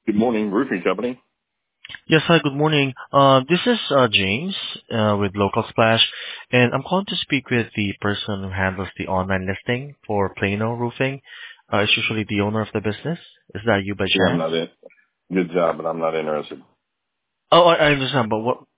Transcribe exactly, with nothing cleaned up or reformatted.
Good morning, roofing company. Yes, hi, good morning. Uh, This is uh James uh with Local Splash, and I'm calling to speak with the person who handles the online listing for Plano Roofing. Uh It's usually the owner of the business. Is that you by Yeah, I'm chance? not in. Good job, but I'm not interested. Oh, I I understand, but what